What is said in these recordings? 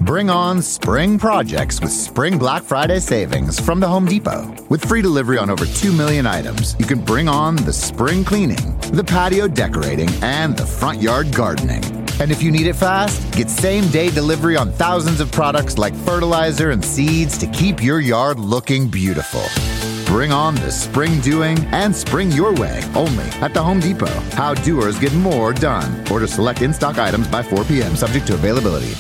Bring on spring projects with Spring Black Friday savings from the Home Depot. With free delivery on over 2 million items, you can bring on the spring cleaning, the patio decorating, and the front yard gardening. And if you need it fast, get same-day delivery on thousands of products like fertilizer and seeds to keep your yard looking beautiful. Bring on the spring doing and spring your way, only at the Home Depot. How doers get more done. Order select in-stock items by 4 p.m., subject to availability.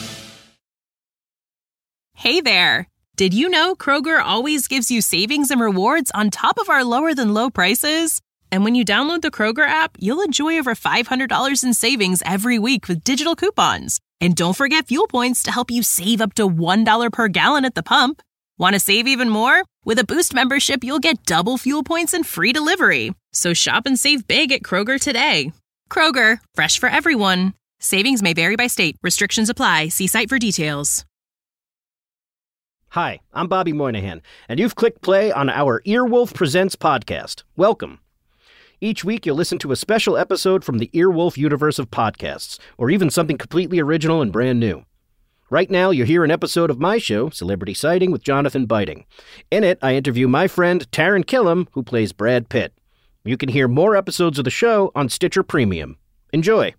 Hey there! Did you know Kroger always gives you savings and rewards on top of our lower-than-low prices? And when you download the Kroger app, you'll enjoy over $500 in savings every week with digital coupons. And don't forget fuel points to help you save up to $1 per gallon at the pump. Want to save even more? With a Boost membership, you'll get double fuel points and free delivery. So shop and save big at Kroger today. Kroger, fresh for everyone. Savings may vary by state. Restrictions apply. See site for details. Hi, I'm Bobby Moynihan, and you've clicked play on our Earwolf Presents podcast. Welcome. Each week, you'll listen to a special episode from the Earwolf universe of podcasts, or even something completely original and brand new. Right now, you'll hear an episode of my show, Celebrity Sighting with Jonathan Biting. In it, I interview my friend Taran Killam, who plays Brad Pitt. You can hear more episodes of the show on Stitcher Premium. Enjoy.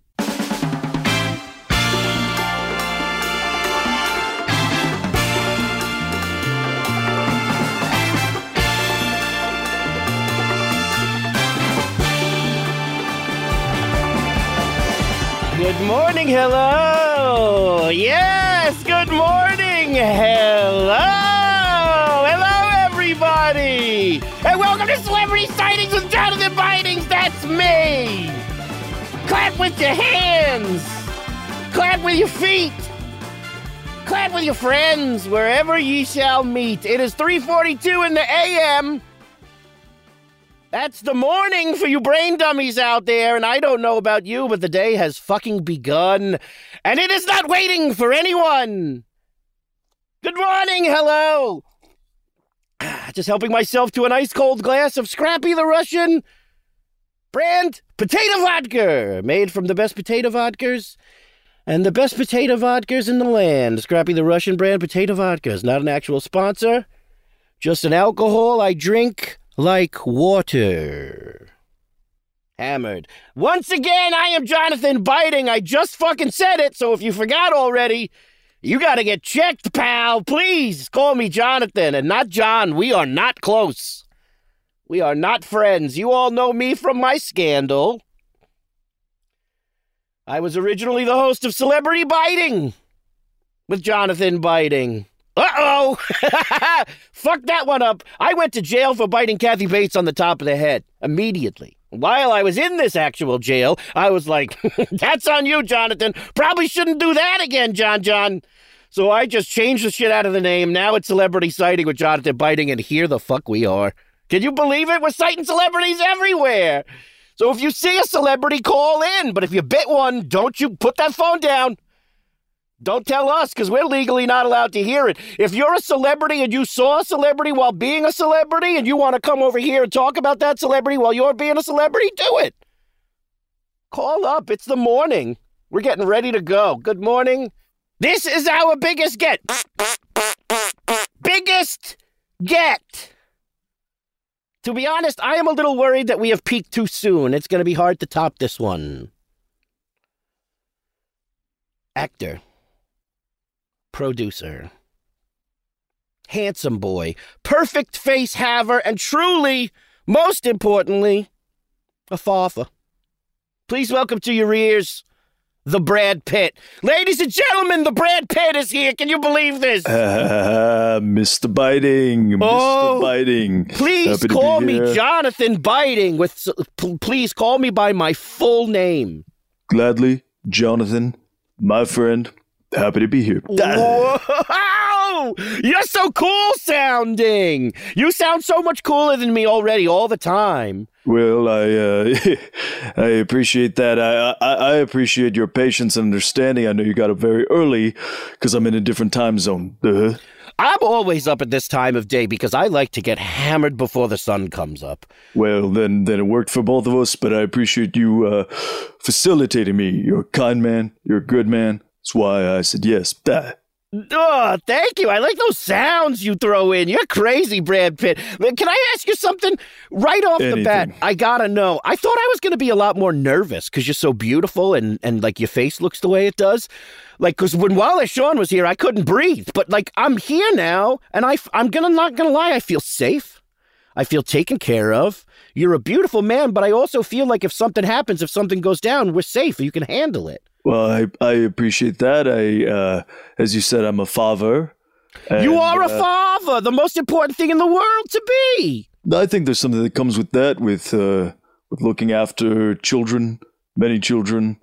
Good morning, hello! Yes, good morning, hello! Hello, everybody! And welcome to Celebrity Sightings with Jonathan Bidings, that's me! Clap with your hands! Clap with your feet! Clap with your friends, wherever ye shall meet. It is 3:42 in the a.m., That's the morning for you brain dummies out there, and I don't know about you, but the day has fucking begun, and it is not waiting for anyone. Good morning, hello. Just helping myself to an ice-cold glass of Scrappy the Russian brand potato vodka, made from the best potato vodkas and the best potato vodkas in the land. Scrappy the Russian brand potato vodka is not an actual sponsor, just an alcohol I drink like water. Hammered. Once again, I am Jonathan Biting. I just fucking said it, so if you forgot already, you gotta get checked, pal. Please call me Jonathan and not John. We are not close. We are not friends. You all know me from my scandal. I was originally the host of Celebrity Biting with Jonathan Biting. Uh-oh! Fuck that one up. I went to jail for biting Kathy Bates on the top of the head immediately. While I was in this actual jail, I was like, that's on you, Jonathan. Probably shouldn't do that again, John. So I just changed the shit out of the name. Now it's Celebrity Sighting with Jonathan Biting, and here the fuck we are. Can you believe it? We're sighting celebrities everywhere. So if you see a celebrity, call in. But if you bit one, don't you put that phone down. Don't tell us, because we're legally not allowed to hear it. If you're a celebrity and you saw a celebrity while being a celebrity and you want to come over here and talk about that celebrity while you're being a celebrity, do it. Call up. It's the morning. We're getting ready to go. Good morning. This is our biggest get. Biggest get. To be honest, I am a little worried that we have peaked too soon. It's going to be hard to top this one. Actor. Producer, handsome boy, perfect face haver, and truly, most importantly, a father. Please welcome to your ears, the Brad Pitt. Ladies and gentlemen, the Brad Pitt is here. Can you believe this? Mr. Biting, Mr. Biting. Please call me Jonathan Biting. Please call me by my full name. Gladly, Jonathan, my friend. Happy to be here. Whoa! You're so cool sounding. You sound so much cooler than me already, all the time. Well, I appreciate that. I appreciate your patience and understanding. I know you got up very early because I'm in a different time zone. I'm always up at this time of day because I like to get hammered before the sun comes up. Well, then it worked for both of us, but I appreciate you facilitating me. You're a kind man. You're a good man. That's why I said yes. Oh, thank you. I like those sounds you throw in. You're crazy, Brad Pitt. Can I ask you something right off the bat? I gotta know. I thought I was going to be a lot more nervous because you're so beautiful and like your face looks the way it does. Like, because when Wallace Shawn was here, I couldn't breathe. But like, I'm here now, and I'm not gonna lie. I feel safe. I feel taken care of. You're a beautiful man, but I also feel like if something happens, if something goes down, we're safe. You can handle it. Well, I appreciate that. As you said, I'm a father. You are a father, the most important thing in the world to be. I think there's something that comes with that, with looking after children, many children,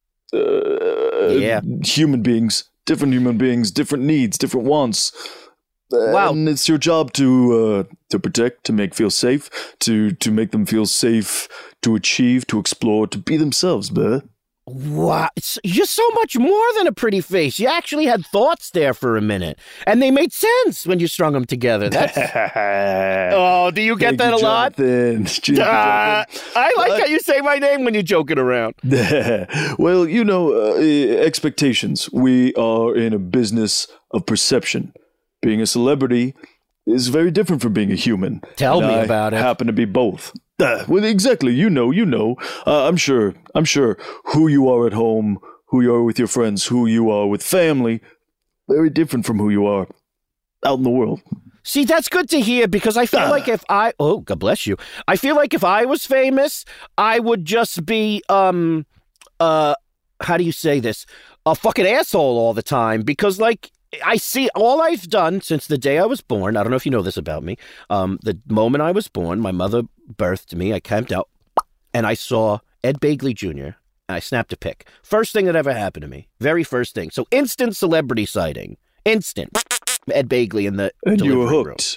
human beings, different needs, different wants. Wow. And it's your job to protect, to make feel safe, to make them feel safe, to achieve, to explore, to be themselves, bruh. Wow, you're so much more than a pretty face. You actually had thoughts there for a minute, and they made sense when you strung them together. Oh, do you get that a lot? I like how you say my name when you're joking around. Well, expectations. We are in a business of perception. Being a celebrity is very different from being a human. Tell me about it. I happen to be both. Well, exactly. You know. I'm sure who you are at home, who you are with your friends, who you are with family, very different from who you are out in the world. See, that's good to hear because I feel like God bless you. I feel like if I was famous, I would just be, how do you say this? A fucking asshole all the time because like, I see all I've done since the day I was born. I don't know if you know this about me. The moment I was born, my mother birthed me. I camped out and I saw Ed Begley Jr. and I snapped a pic. First thing that ever happened to me. Very first thing. So instant celebrity sighting. Instant. Ed Begley in the and delivery you were hooked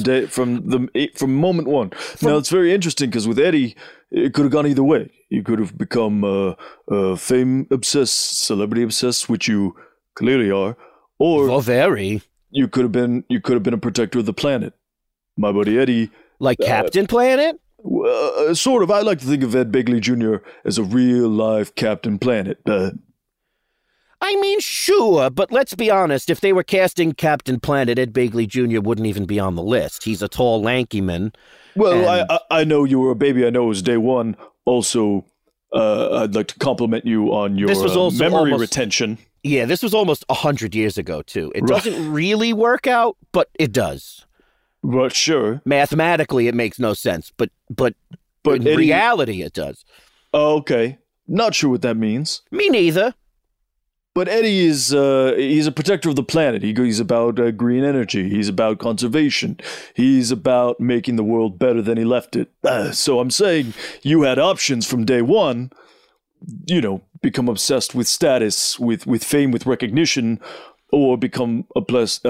from moment one. Now it's very interesting because with Eddie, it could have gone either way. You could have become fame obsessed, celebrity obsessed, which you clearly are. Or very. You could have been a protector of the planet. My buddy Eddie. Like Captain Planet? Sort of. I like to think of Ed Begley Jr. as a real life Captain Planet. I mean, sure, but let's be honest. If they were casting Captain Planet, Ed Begley Jr. wouldn't even be on the list. He's a tall, lanky man. Well, I know you were a baby. I know it was day one. Also, I'd like to compliment you on your memory retention. Yeah, this was almost 100 years ago, too. It doesn't really work out, but it does. But sure. Mathematically, it makes no sense, but in reality, it does. Okay. Not sure what that means. Me neither. But Eddie is he's a protector of the planet. He's about green energy. He's about conservation. He's about making the world better than he left it. So I'm saying you had options from day one, become obsessed with status, with fame, with recognition, or become obsessed,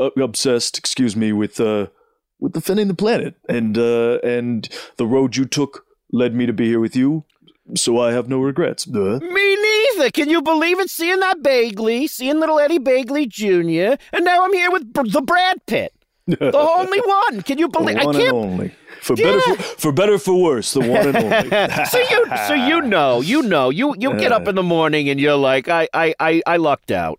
with defending the planet. And the road you took led me to be here with you, so I have no regrets. Me neither. Can you believe it? Seeing that Begley, seeing little Eddie Begley Jr., and now I'm here with the Brad Pitt. The only one. Can you believe? The one and only. For better, for worse, the one and only. so you get up in the morning and you're like, I lucked out.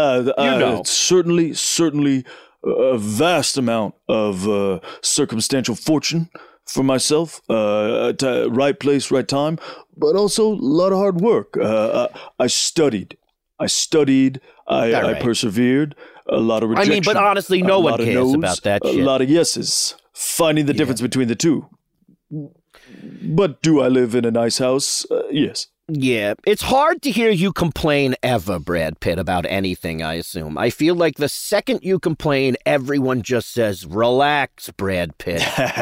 Certainly a vast amount of circumstantial fortune for myself. Right place, right time, but also a lot of hard work. I studied. I persevered. A lot of rejection. I mean, but honestly, no one cares about that shit. A lot of yeses. Finding the difference between the two. But do I live in a nice house? Yes. Yeah. It's hard to hear you complain ever, Brad Pitt, about anything, I assume. I feel like the second you complain, everyone just says, relax, Brad Pitt.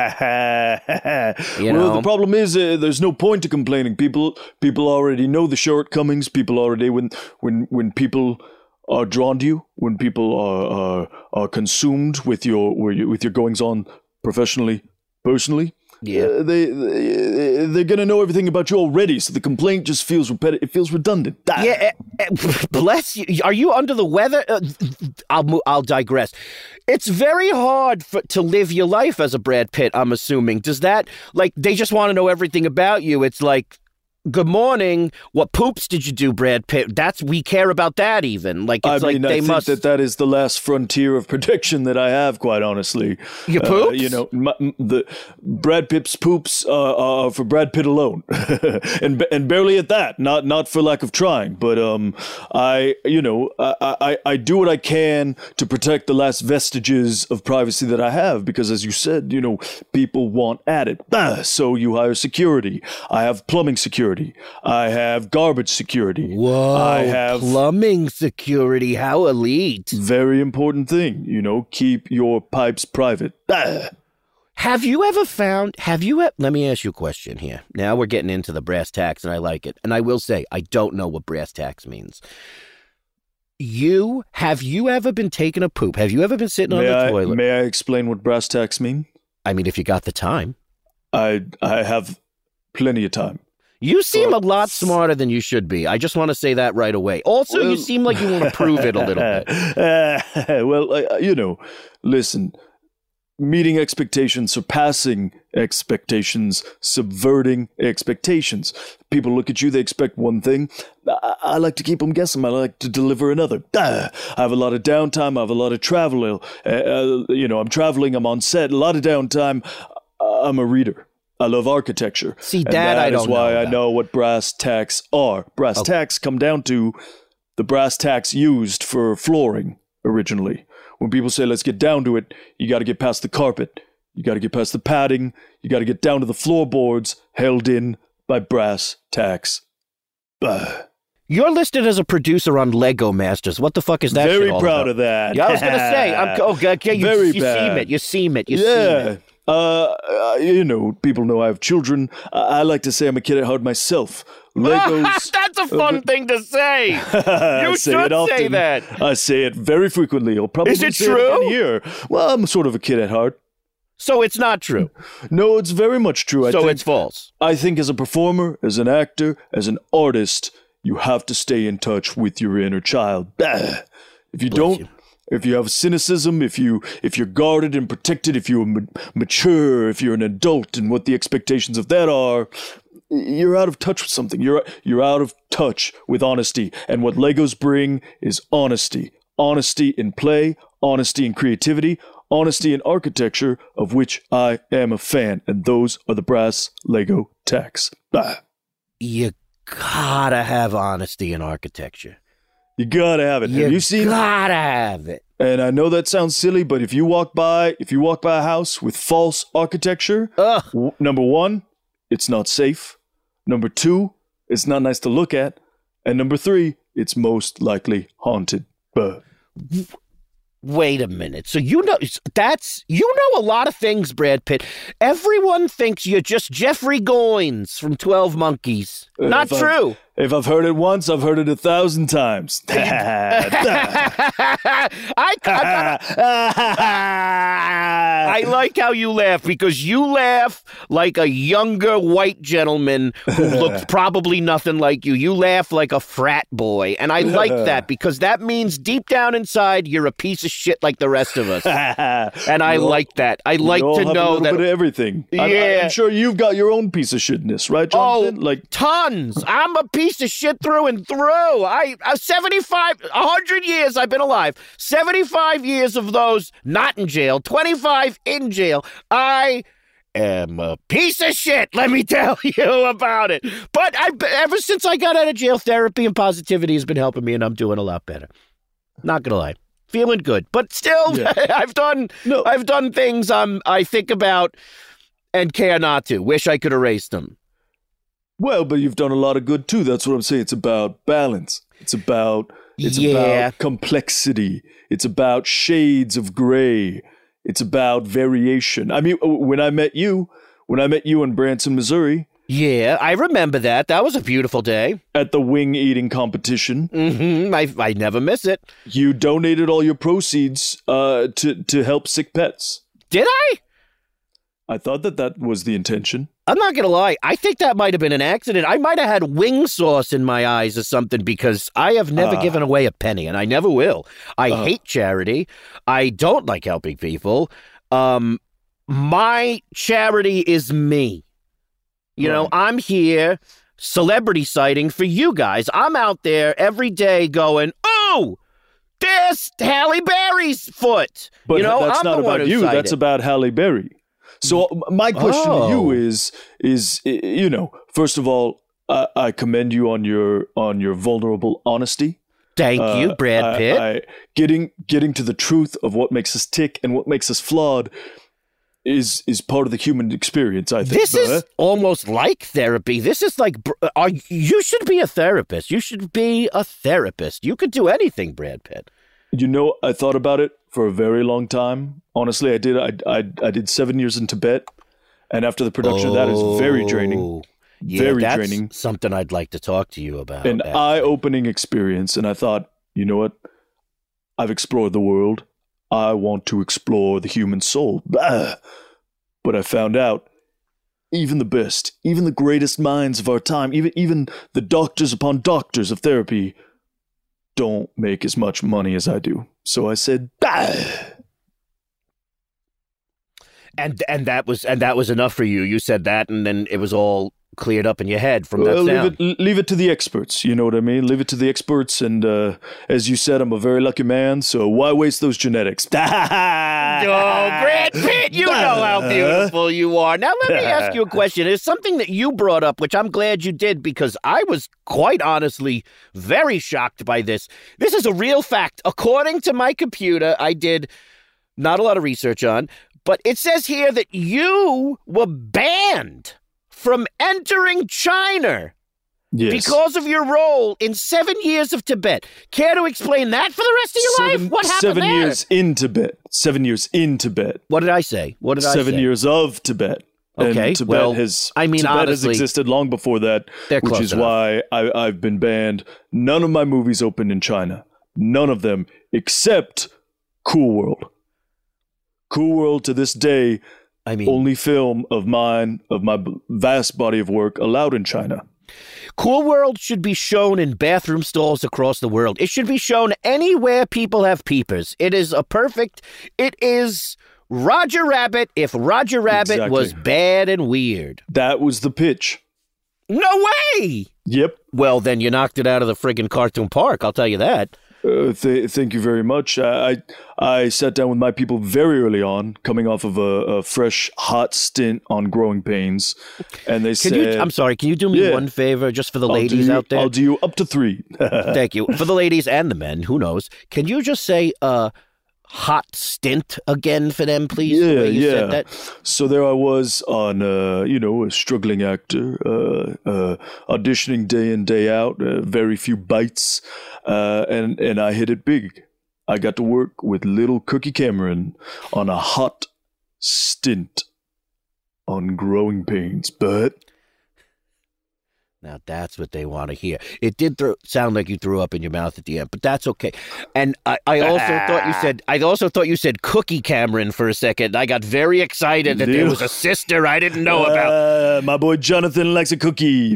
The problem is there's no point to complaining. People already know the shortcomings. People already, when people are drawn to you, when people are consumed with your goings on professionally, personally, they're gonna know everything about you already. So the complaint just feels repetitive. It feels redundant. Yeah, bless you. Are you under the weather? I'll digress. It's very hard to live your life as a Brad Pitt. I'm assuming. Does that they just want to know everything about you? It's like good morning. What poops did you do, Brad Pitt? We care about that even. Like, it's I think that is the last frontier of protection that I have, quite honestly. Your poops? The Brad Pitt's poops are for Brad Pitt alone. and barely at that, not for lack of trying, but I do what I can to protect the last vestiges of privacy that I have, because as you said, people want at it. So you hire security. I have plumbing security. I have garbage security. Whoa, I have plumbing security. How elite. Very important thing, keep your pipes private. Have you ever let me ask you a question here. Now we're getting into the brass tacks, and I like it. And I will say, I don't know what brass tacks means. Have you ever been taking a poop? Have you ever been sitting on the toilet? May I explain what brass tacks mean? I mean, if you got the time. I have plenty of time. You seem a lot smarter than you should be. I just want to say that right away. Also, you seem like you want to prove it a little bit. Listen, meeting expectations, surpassing expectations, subverting expectations. People look at you, they expect one thing. I like to keep them guessing. I like to deliver another. I have a lot of downtime. I have a lot of travel. I'm traveling. I'm on set. A lot of downtime. I'm a reader. I love architecture. See, that I don't know. That is why I know what brass tacks are. Brass tacks come down to the brass tacks used for flooring originally. When people say, let's get down to it, you got to get past the carpet. You got to get past the padding. You got to get down to the floorboards held in by brass tacks. You're listed as a producer on Lego Masters. What the fuck is that Very shit all proud about? of that. Yeah, I was going to say, you seem it. People know I have children. I like to say I'm a kid at heart myself. Legos. That's a fun thing to say. You should say that. I say it very frequently. I'll probably Is it say true? It again here. Well, I'm sort of a kid at heart. So it's not true. No, it's very much true. It's false. I think as a performer, as an actor, as an artist, you have to stay in touch with your inner child. If you don't, if you have cynicism, if you're guarded and protected, if you're mature, if you're an adult and what the expectations of that are, you're out of touch with something. You're out of touch with honesty. And what Legos bring is honesty. Honesty in play, honesty in creativity, honesty in architecture, of which I am a fan. And those are the brass Lego tacks. You gotta have honesty in architecture. You gotta have it. Have you seen? Gotta have it. And I know that sounds silly, but if you walk by a house with false architecture, number one, it's not safe. Number two, it's not nice to look at. And number three, it's most likely haunted. Wait a minute. So you know a lot of things, Brad Pitt. Everyone thinks you're just Jeffrey Goins from 12 Monkeys. Not true. If I've heard it once, I've heard it 1,000 times. I like how you laugh, because you laugh like a younger white gentleman who looks probably nothing like you. You laugh like a frat boy, and I like that, because that means deep down inside you're a piece of shit like the rest of us. And I like that. I like to know that. Bit of everything. Yeah. I'm sure you've got your own piece of shitness, right, Jonathan? Tons. I'm a piece of shit through and through. 100 years I've been alive. 75 years of those not in jail. 25 in jail. I am a piece of shit. Let me tell you about it. But ever since I got out of jail, therapy and positivity has been helping me, and I'm doing a lot better. Not gonna lie. Feeling good. But still, yeah. I've done things I think about and care not to. Wish I could erase them. Well, but you've done a lot of good too. That's what I'm saying. It's about balance. It's about complexity. It's about shades of gray. It's about variation. I mean, when I met you in Branson, Missouri. Yeah, I remember that. That was a beautiful day. At the wing eating competition. Mm-hmm. I never miss it. You donated all your proceeds to help sick pets. Did I? I thought that was the intention. I'm not going to lie. I think that might have been an accident. I might have had wing sauce in my eyes or something, because I have never given away a penny, and I never will. I hate charity. I don't like helping people. My charity is me. You know, I'm here. celebrity sighting for you guys. I'm out there every day going, oh, there's Halle Berry's foot. But that's I'm not the one about who you. sighted. That's about Halle Berry. So my question to you is, first of all, I commend you on your vulnerable honesty. Thank you, Brad Pitt. Getting to the truth of what makes us tick and what makes us flawed is part of the human experience, I think. This is almost like therapy. This is like, you should be a therapist. You should be a therapist. You could do anything, Brad Pitt. I thought about it for a very long time. Honestly, I did. I did 7 years in Tibet, and after the production of that, is very draining. Yeah, that's draining. Something I'd like to talk to you about. An eye-opening experience, and I thought, you know what? I've explored the world. I want to explore the human soul. But I found out, even the best, even the greatest minds of our time, even the doctors upon doctors of therapy, don't make as much money as I do. So I said, and that was enough for you. You said that, and then it was all cleared up in your head from that sound. Leave it to the experts. You know what I mean? Leave it to the experts. And as you said, I'm a very lucky man. So why waste those genetics? Oh, Brad Pitt, you know how beautiful you are. Now, let me ask you a question. It's something that you brought up, which I'm glad you did, because I was quite honestly very shocked by this. This is a real fact. According to my computer, I did not a lot of research on, but it says here that you were banned from entering China because of your role in 7 years of Tibet. Care to explain that for the rest of your life? What happened 7 there? years in Tibet. 7 years in Tibet. What did I say? 7 years of Tibet. Okay, and Tibet has honestly, existed long before that, which is why I've been banned. None of my movies opened in China. None of them, except Cool World. Cool World to this day, only film of mine, of my vast body of work, allowed in China. Cool World should be shown in bathroom stalls across the world. It should be shown anywhere people have peepers. It is Roger Rabbit if Roger Rabbit was bad and weird. That was the pitch. No way! Yep. Well, then you knocked it out of the friggin' cartoon park, I'll tell you that. Thank you very much. I sat down with my people very early on, coming off of a fresh, hot stint on Growing Pains, and they said, I'm sorry, can you do me one favor, just for the ladies out there? I'll do you up to 3. Thank you. For the ladies and the men, who knows, can you just say hot stint again for them, please? Yeah. Said that? So there I was on, a struggling actor, auditioning day in, day out, very few bites, and I hit it big. I got to work with little Cookie Cameron on a hot stint on Growing Pains, but... Now that's what they want to hear. It did sound like you threw up in your mouth at the end, but that's okay. And I also thought you said Cookie Cameron for a second. I got very excited that there was a sister I didn't know about. My boy Jonathan likes a cookie.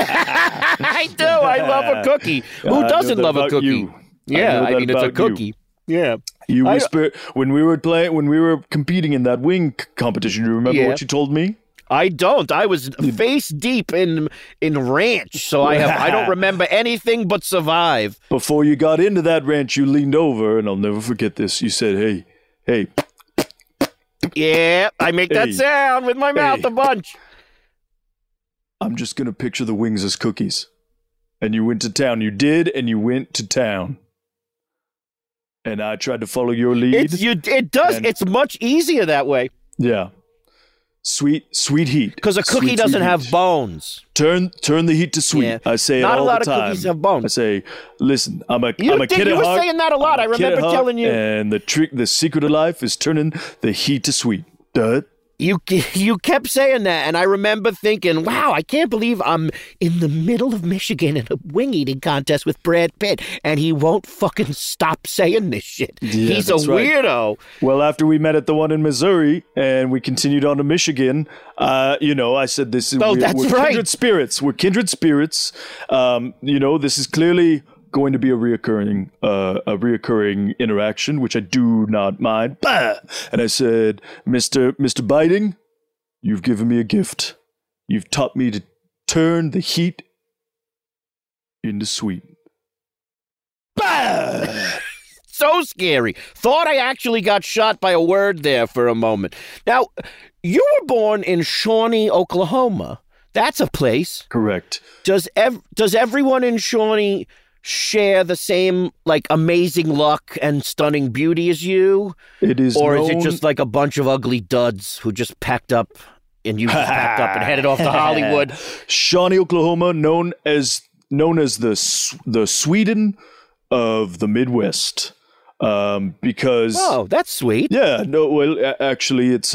I do. I love a cookie. Who doesn't love a cookie? You. Yeah, I mean it's a cookie. You. Yeah. You whisper when we were competing in that wing competition. Do you remember what you told me? I don't. I was face deep in ranch, so I don't remember anything but survive. Before you got into that ranch, you leaned over, and I'll never forget this. You said, "Hey." Yeah, I make that sound with my mouth a bunch. I'm just gonna picture the wings as cookies, and you went to town. You did, and you went to town. And I tried to follow your lead. It does. It's much easier that way. Yeah. Sweet heat. Because a cookie doesn't have bones. Turn the heat to sweet. Yeah. I say it all the time. Not a lot of cookies have bones. I say, listen, I'm a kid at heart. You were saying that a lot. I remember telling you. And the secret of life is turning the heat to sweet. Duh. You kept saying that, and I remember thinking, wow, I can't believe I'm in the middle of Michigan in a wing eating contest with Brad Pitt, and he won't fucking stop saying this shit. Yeah, he's a weirdo. Right. Well, after we met at the one in Missouri, and we continued on to Michigan, I said we're kindred spirits. We're kindred spirits. This is clearly going to be a reoccurring interaction, which I do not mind. Bah! And I said, Mr. Biting, you've given me a gift. You've taught me to turn the heat into Sweden. Bah! So scary. Thought I actually got shot by a word there for a moment. Now, you were born in Shawnee, Oklahoma. That's a place. Correct. Does everyone in Shawnee share the same, like, amazing luck and stunning beauty as you? It is Or known... is it just like a bunch of ugly duds who just packed up and you just packed up and headed off to Hollywood? Shawnee, Oklahoma, known as the Sweden of the Midwest. Because that's sweet. Yeah, no, well, actually, it's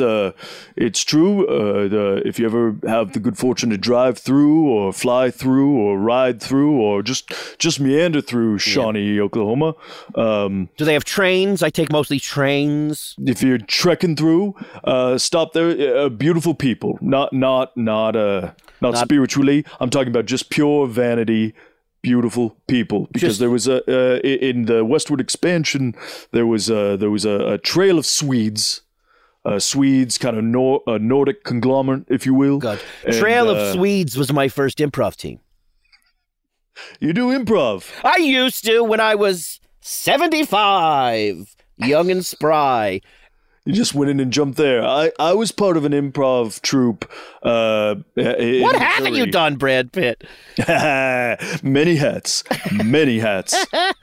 true. If you ever have the good fortune to drive through, or fly through, or ride through, or just meander through Shawnee, Oklahoma, do they have trains? I take mostly trains. If you're trekking through, stop there. Beautiful people, not spiritually. I'm talking about just pure vanity. Beautiful people, because there was in the westward expansion there was a trail of Swedes, kind of a Nordic conglomerate, if you will. God. Trail of Swedes was my first improv team. You do improv? I used to when I was 75, young and spry. You just went in and jumped there. I was part of an improv troupe. What haven't you done, Brad Pitt? Many hats. Many hats.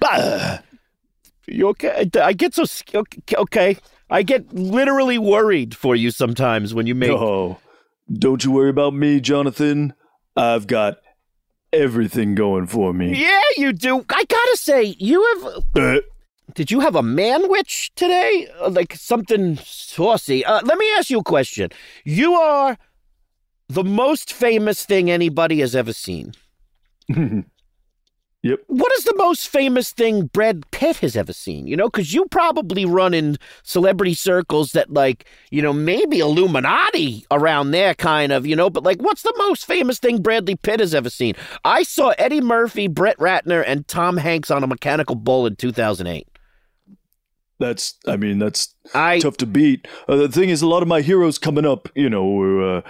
You okay? I get so... Okay. I get literally worried for you sometimes when you make... Oh, don't you worry about me, Jonathan. I've got everything going for me. Yeah, you do. I gotta say, you have... Did you have a man-witch today? Like something saucy? Let me ask you a question. You are the most famous thing anybody has ever seen. Yep. What is the most famous thing Brad Pitt has ever seen? You know, because you probably run in celebrity circles that, like, you know, maybe Illuminati around there, kind of, you know, but, like, what's the most famous thing Bradley Pitt has ever seen? I saw Eddie Murphy, Brett Ratner, and Tom Hanks on a mechanical bull in 2008. That's tough to beat. The thing is, a lot of my heroes coming up, you know, were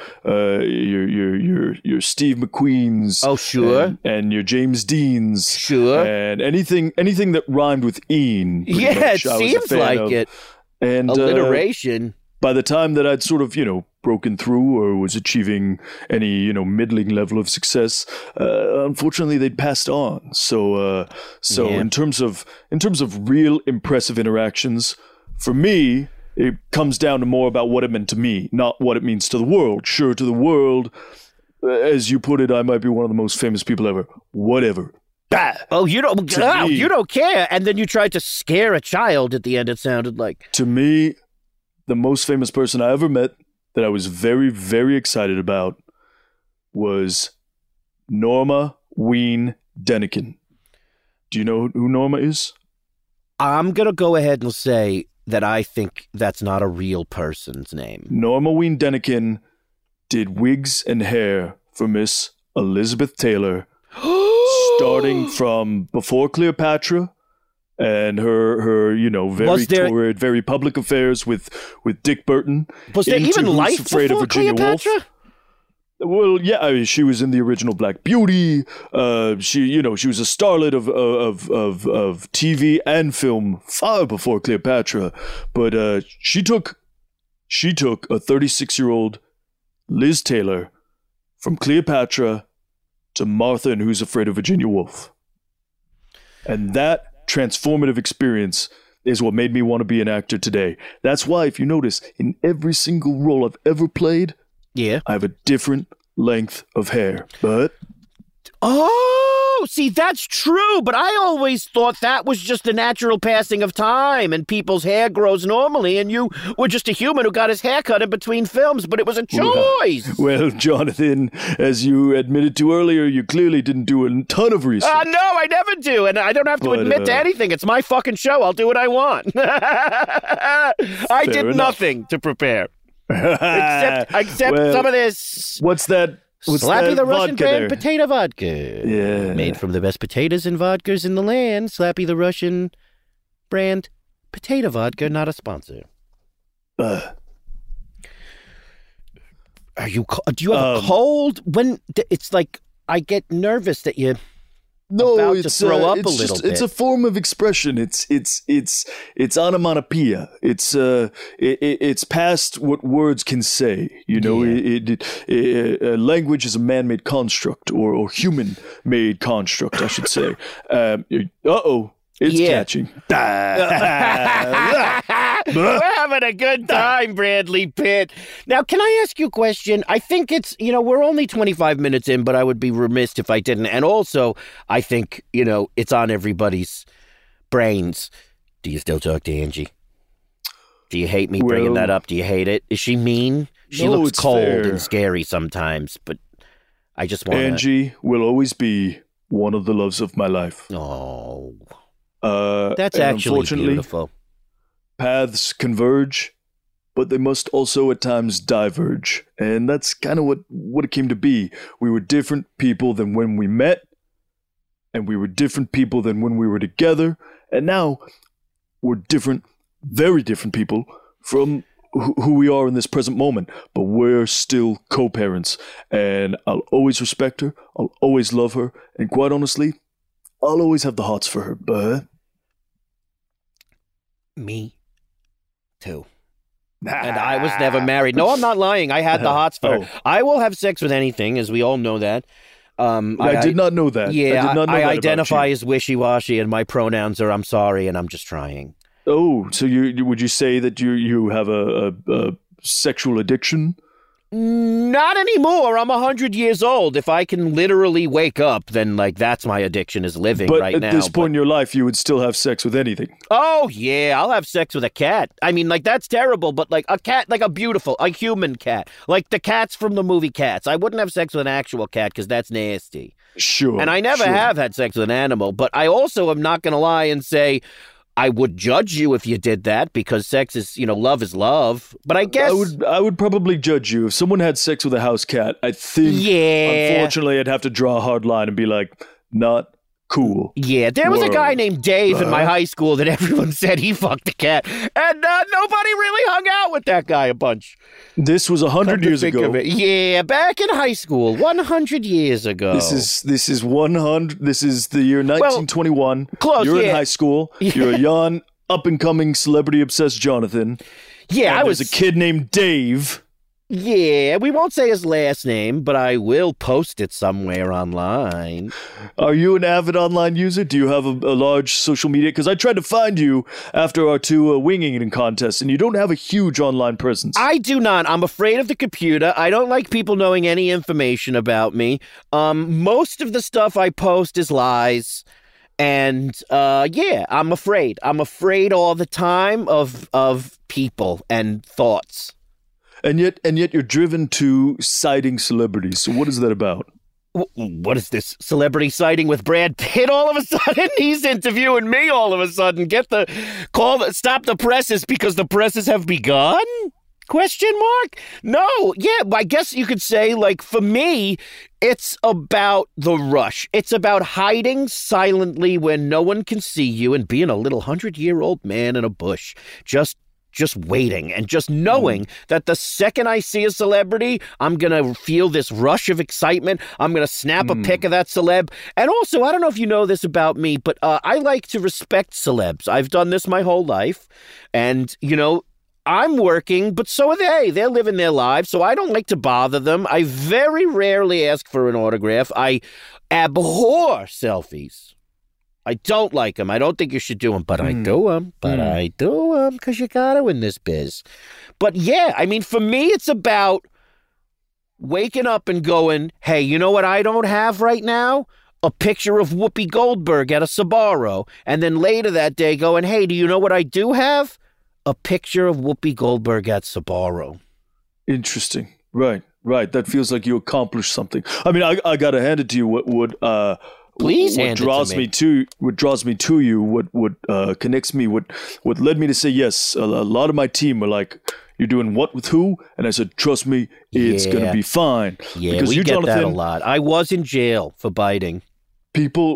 your Steve McQueen's, oh sure, and your James Dean's, sure, and anything that rhymed with Ian. Yeah, much, it seems like it. And alliteration. By the time that I'd sort of, you know, broken through or was achieving any, you know, middling level of success, unfortunately they'd passed on. So in terms of real impressive interactions, for me, it comes down to more about what it meant to me, not what it means to the world. Sure, to the world, as you put it, I might be one of the most famous people ever. Whatever. Bah! Oh, you don't care. And then you tried to scare a child at the end, it sounded like. To me, the most famous person I ever met that I was very, very excited about was Norma Ween Deniken. Do you know who Norma is? I'm going to go ahead and say that I think that's not a real person's name. Norma Ween Deniken did wigs and hair for Miss Elizabeth Taylor, starting from before Cleopatra and her you know, very torrid, very public affairs with Dick Burton. Was there even life Afraid before of Virginia Cleopatra? Woolf. Well, yeah, I mean, she was in the original Black Beauty. She was a starlet of TV and film far before Cleopatra. But she took a 36-year-old Liz Taylor from Cleopatra to Martha and Who's Afraid of Virginia Woolf. And that transformative experience is what made me want to be an actor today. That's why, if you notice, in every single role I've ever played, I have a different length of hair. But see, that's true, but I always thought that was just a natural passing of time and people's hair grows normally, and you were just a human who got his hair cut in between films, but it was a choice. Well, Jonathan, as you admitted to earlier, you clearly didn't do a ton of research. No, I never do, and I don't have to admit to anything. It's my fucking show. I'll do what I want. I did nothing to prepare. Except some of this. What's that? Slappy the Russian brand there? Potato vodka. Yeah. Made from the best potatoes and vodkas in the land. Slappy the Russian brand potato vodka, not a sponsor. Are you? Do you have a cold? When it's like I get nervous that you No, about it's to throw up it's a little just, bit. It's a form of expression. It's onomatopoeia. It's past what words can say. You know, language is a man-made construct or human-made construct, I should say. It's catching. We're having a good time, Bradley Pitt. Now, can I ask you a question? I think it's, we're only 25 minutes in, but I would be remiss if I didn't. And also, I think, it's on everybody's brains. Do you still talk to Angie? Do you hate me bringing that up? Do you hate it? Is she mean? She looks cold and scary sometimes, but I just want Angie will always be one of the loves of my life. Oh. That's actually beautiful. Paths converge, but they must also at times diverge. And that's kind of what it came to be. We were different people than when we met, and we were different people than when we were together, and now we're different, very different people from who we are in this present moment, but we're still co-parents, and I'll always respect her, I'll always love her, and quite honestly, I'll always have the hots for her, but... Me too. And I was never married. No, I'm not lying. I had the hots for her. I will have sex with anything, as we all know that. I did not know that. Yeah, I identify as wishy-washy, and my pronouns are I'm sorry, and I'm just trying. Oh, so would you say that you have a sexual addiction? Not anymore. I'm 100 years old. If I can literally wake up, then that's my addiction is living right now. But at this point in your life, you would still have sex with anything. Oh, yeah. I'll have sex with a cat. I mean, that's terrible, but a cat, a human cat. Like the cats from the movie Cats. I wouldn't have sex with an actual cat because that's nasty. Sure. And I never have had sex with an animal, but I also am not going to lie and say... I would judge you if you did that because sex is, love is love. But I guess I would probably judge you if someone had sex with a house cat. I think, unfortunately, I'd have to draw a hard line and be like, not cool. Yeah, there was a guy named Dave in my high school that everyone said he fucked a cat, and nobody really hung out with that guy a bunch. This was 100 years ago. Yeah, back in high school, 100 years ago. This is 100. This is the year 1921. Close. You're in high school. You're a young, up and coming, celebrity obsessed Jonathan. Yeah, I was a kid named Dave. Yeah, we won't say his last name, but I will post it somewhere online. Are you an avid online user? Do you have a large social media? Because I tried to find you after our two winging contests, and you don't have a huge online presence. I do not. I'm afraid of the computer. I don't like people knowing any information about me. Most of the stuff I post is lies. And, I'm afraid. I'm afraid all the time of people and thoughts. And yet you're driven to citing celebrities. So what is that about? What is this? Celebrity sighting with Brad Pitt all of a sudden? He's interviewing me all of a sudden. Stop the presses because the presses have begun? Question mark? No. Yeah, I guess you could say, for me, it's about the rush. It's about hiding silently where no one can see you and being a little 100-year-old man in a bush. Just waiting and just knowing that the second I see a celebrity, I'm going to feel this rush of excitement. I'm going to snap a pic of that celeb. And also, I don't know if you know this about me, but I like to respect celebs. I've done this my whole life. And, I'm working, but so are they. They're living their lives, so I don't like to bother them. I very rarely ask for an autograph. I abhor selfies. I don't like them. I don't think you should do them, but I do them. I do them because you got to in this biz. But yeah, I mean, for me, it's about waking up and going, hey, you know what I don't have right now? A picture of Whoopi Goldberg at a Sbarro. And then later that day going, hey, do you know what I do have? A picture of Whoopi Goldberg at Sbarro. Interesting. Right. That feels like you accomplished something. I mean, I got to hand it to you. Please hand it to me. What draws me to you, what connects me, what led me to say yes. A lot of my team were like, "You're doing what with who?" And I said, "Trust me, it's gonna be fine." Yeah, because we you, get Jonathan, that a lot. I was in jail for biting. People,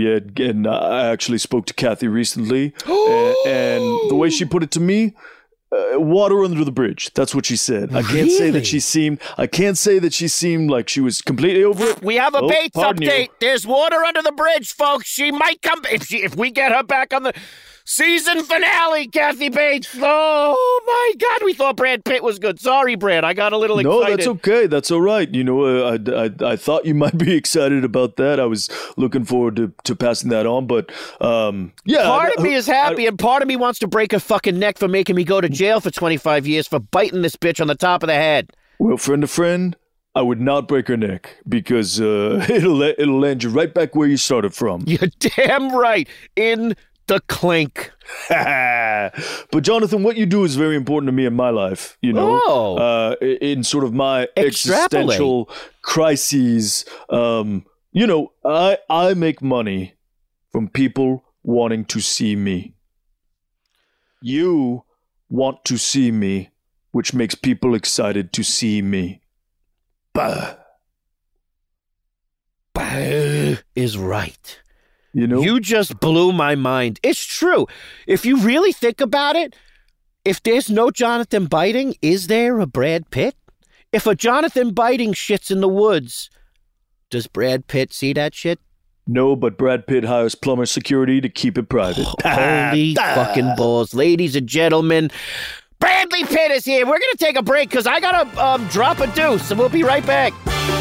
and I actually spoke to Kathy recently, and the way she put it to me, water under the bridge. That's what she said. I can't say that she seemed like she was completely over it. We have a Bates update. There's water under the bridge, folks. She might come if we get her back on the season finale, Kathy Bates. Oh, my God. We thought Brad Pitt was good. Sorry, Brad. I got a little excited. No, that's okay. That's all right. You know, I thought you might be excited about that. I was looking forward to passing that on. But, yeah. Part of me is happy, and part of me wants to break her fucking neck for making me go to jail for 25 years for biting this bitch on the top of the head. Well, friend to friend, I would not break her neck because it'll land you right back where you started from. You're damn right. In the clink. But Jonathan, what you do is very important to me in my life, you know, in sort of my existential crises. You know, I make money from people wanting to see me. You want to see me, which makes people excited to see me. Bah. Bah is right. You know? You just blew my mind. It's true. If you really think about it, if there's no Jonathan Biting, is there a Brad Pitt? If a Jonathan Biting shits in the woods, does Brad Pitt see that shit? No, but Brad Pitt hires plumber security to keep it private. Holy fucking balls. Ladies and gentlemen, Bradley Pitt is here. We're going to take a break because I got to drop a deuce, and we'll be right back.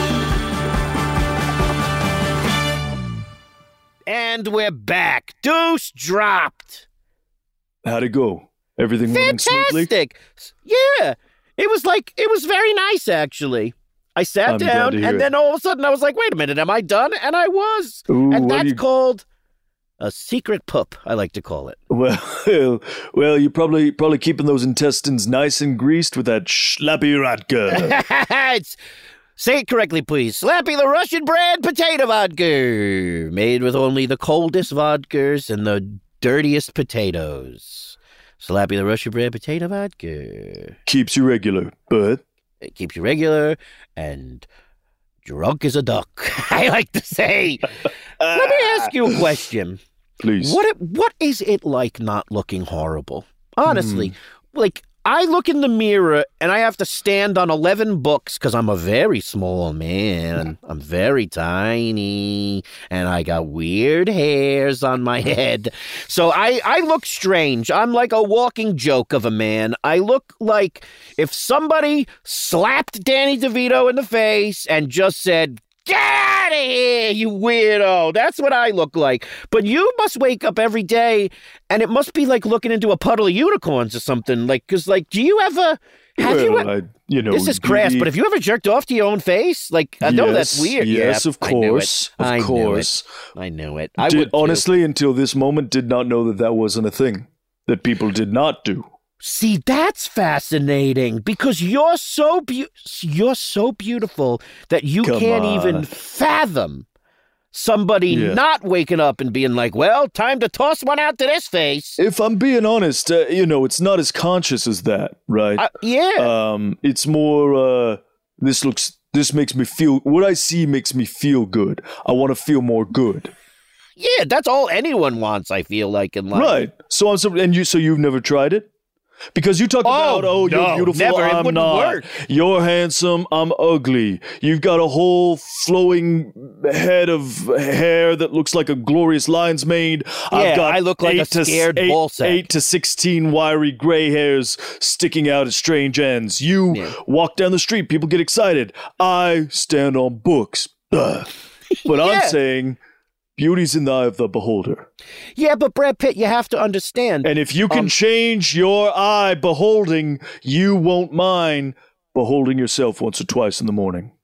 And we're back. Deuce dropped. How'd it go? Everything went smoothly? Fantastic. Yeah. It was very nice, actually. I sat down, and then all of a sudden I was like, wait a minute, am I done? And I was. Ooh, and that's called a secret poop, I like to call it. Well, you're probably keeping those intestines nice and greased with that Slappy Vodka. Say it correctly, please. Slappy the Russian brand potato vodka. Made with only the coldest vodkas and the dirtiest potatoes. Slappy the Russian brand potato vodka. Keeps you regular, but... It keeps you regular and drunk as a duck, I like to say. Let me ask you a question. Please. What is it like not looking horrible? Honestly, like... I look in the mirror and I have to stand on 11 books because I'm a very small man. I'm very tiny and I got weird hairs on my head. So I look strange. I'm like a walking joke of a man. I look like if somebody slapped Danny DeVito in the face and just said, "Get out of here, you weirdo." That's what I look like. But you must wake up every day, and it must be like looking into a puddle of unicorns or something. Like, because, like, do you ever... this is crass, but have you ever jerked off to your own face? Like, I know that's weird. Yes, of course. I knew it. I would honestly, until this moment, did not know that wasn't a thing that people did not do. See, that's fascinating because you're so beautiful that you can't even fathom somebody not waking up and being like, well, time to toss one out to this face. If I'm being honest, it's not as conscious as that, right? It's more, this makes me feel, what I see makes me feel good. I want to feel more good. Yeah, that's all anyone wants, I feel like, in life. Right. So you've never tried it? Because you talk about, you're beautiful, never. I'm not. Work. You're handsome, I'm ugly. You've got a whole flowing head of hair that looks like a glorious lion's mane. I look like a scared ballsack. 8 to 16 wiry gray hairs sticking out at strange ends. You walk down the street, people get excited. I stand on books. But I'm saying... beauty's in the eye of the beholder. Yeah, but Brad Pitt, you have to understand. And if you can change your eye beholding, you won't mind beholding yourself once or twice in the morning.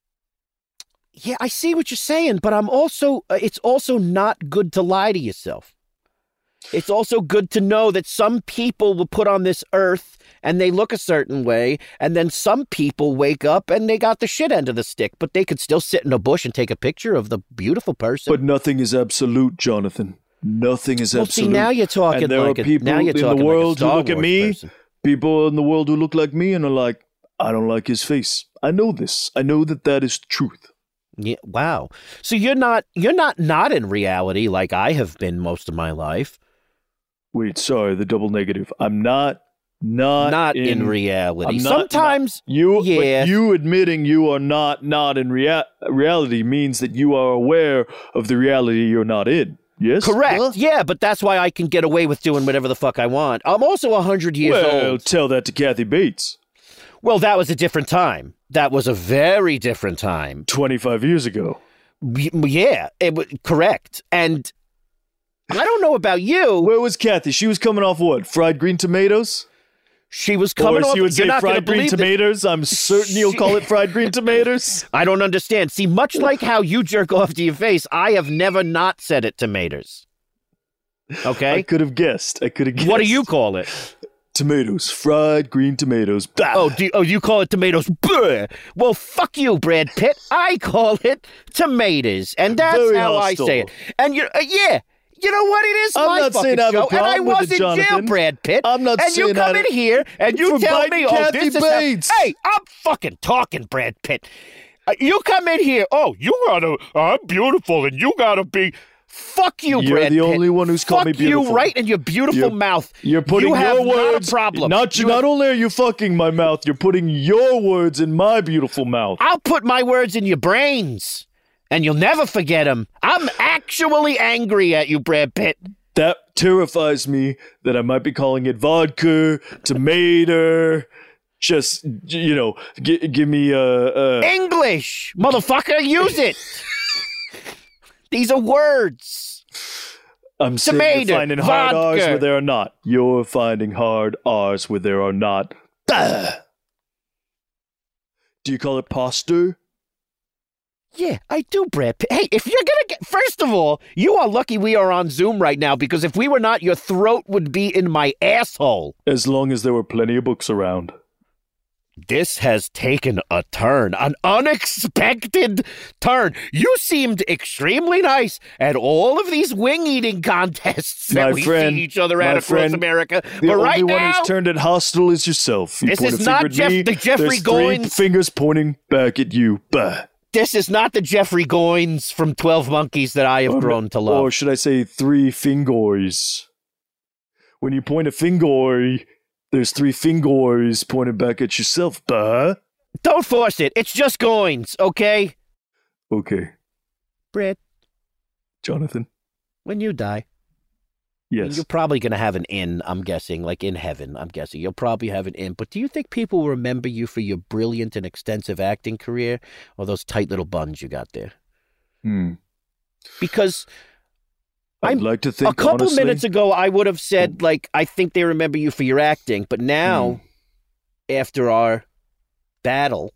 Yeah, I see what you're saying, but it's also not good to lie to yourself. It's also good to know that some people will put on this earth and they look a certain way, and then some people wake up and they got the shit end of the stick, but they could still sit in a bush and take a picture of the beautiful person. But nothing is absolute, Jonathan. Nothing is absolute. See, now you're talking and there like are people in the world who look at me, people in the world who look like me and are like, I don't like his face. I know this. I know that is truth. Yeah, wow. So you're not in reality like I have been most of my life. Wait, sorry, the double negative. I'm not Not in reality. Sometimes, but you admitting you are not in reality means that you are aware of the reality you're not in. Yes? Correct. Huh? Yeah, but that's why I can get away with doing whatever the fuck I want. I'm also 100 years old. Well, tell that to Kathy Bates. Well, that was a different time. That was a very different time. 25 years ago. Yeah, correct. And I don't know about you. Where was Kathy? She was coming off what? Fried green tomatoes? She was coming off. Or she would say fried green tomatoes. I'm certain you'll call it fried green tomatoes. I don't understand. See, much like how you jerk off to your face, I have never not said it tomatoes. Okay? I could have guessed. What do you call it? Tomatoes. Fried green tomatoes. Bah. Oh, you call it tomatoes? Bleh. Well, fuck you, Brad Pitt. I call it tomatoes. And that's very how hostile. I say it. And yeah. You know what? It is my fucking show, and I was in jail, Brad Pitt. I'm not saying and you come in here and you tell me, Kathy this is Bates. Hey, I'm fucking talking, Brad Pitt. You come in here. I'm beautiful, and you gotta be. Fuck you, You're Brad Pitt. You're the only one who's called me beautiful. Fuck you right in your beautiful mouth. You're putting your words. Not a problem. Not only are you fucking my mouth, you're putting your words in my beautiful mouth. I'll put my words in your brains, and you'll never forget them. I'm actually angry at you, Brad Pitt. That terrifies me that I might be calling it vodka, tomato. Just, give me English, motherfucker, use it. These are words. I'm saying tomato, you're finding hard R's where there are not. You're finding hard R's where there are not. Do you call it pasta? Yeah, I do, Brad Pitt. Hey, if you're gonna first of all, you are lucky we are on Zoom right now, because if we were not, your throat would be in my asshole. As long as there were plenty of books around. This has taken a turn, an unexpected turn. You seemed extremely nice at all of these wing-eating contests that we see each other at across America. The but right only now, one who's turned it hostile is yourself. You this is not the Jeffrey Goins. 3 fingers pointing back at you. Bah. This is not the Jeffrey Goins from 12 Monkeys that I have grown to love. Or should I say 3 fingers? When you point a finger, there's 3 fingers pointed back at yourself, bah. Don't force it. It's just Goins, okay? Okay. Brett. Jonathan. When you die. Yes. You're probably going to have an inn, I'm guessing, like in heaven, I'm guessing. You'll probably have an inn. But do you think people will remember you for your brilliant and extensive acting career, or those tight little buns you got there? Because I'd like to think, a couple honestly, minutes ago, I would have said, like, I think they remember you for your acting. But now, after our battle.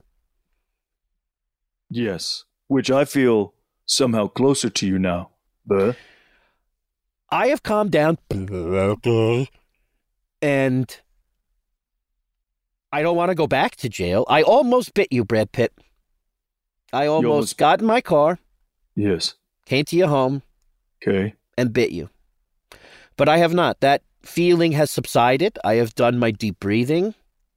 Yes, which I feel somehow closer to you now, but I have calmed down, and I don't want to go back to jail. I almost bit you, Brad Pitt. I almost got in my car. Yes. Came to your home. Okay. And bit you. But I have not. That feeling has subsided. I have done my deep breathing.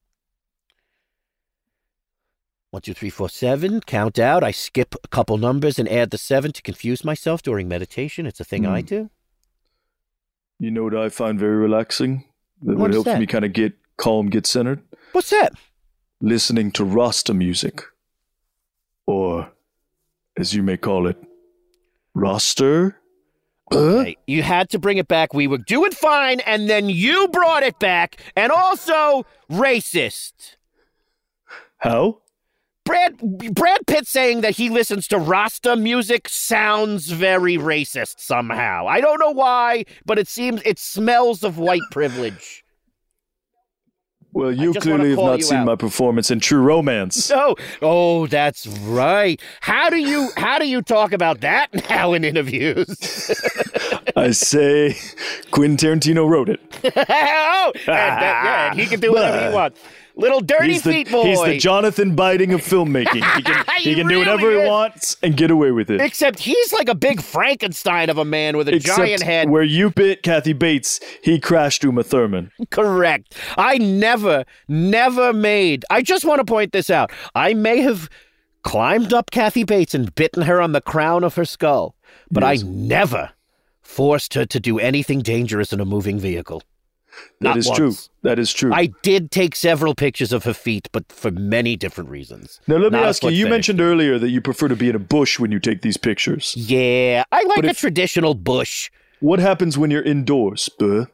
1, 2, 3, 4, 7. Count out. I skip a couple numbers and add the 7 to confuse myself during meditation. It's a thing I do. You know what I find very relaxing? That helps me kind of get calm, get centered? What's that? Listening to Rasta music. Or, as you may call it, roster. Okay, you had to bring it back. We were doing fine, and then you brought it back, and also racist. How? Brad Pitt saying that he listens to Rasta music sounds very racist somehow. I don't know why, but it smells of white privilege. Well, you clearly have not seen my performance in True Romance. No. Oh, that's right. How do you talk about that now in interviews? I say Quentin Tarantino wrote it. And he can do whatever he wants. Little dirty feet boy. He's the Jonathan Biding of filmmaking. He can do whatever he wants and get away with it. Except he's like a big Frankenstein of a man with a giant head. Where you bit Kathy Bates, he crashed Uma Thurman. Correct. I never made. I just want to point this out. I may have climbed up Kathy Bates and bitten her on the crown of her skull, but I never forced her to do anything dangerous in a moving vehicle. That is true. Once. That is true. I did take several pictures of her feet, but for many different reasons. Now, let me Not a ask you, foot you fetish. mentioned earlier that you prefer to be in a bush when you take these pictures. Yeah, I like But a if- traditional bush. What happens when you're indoors, buh?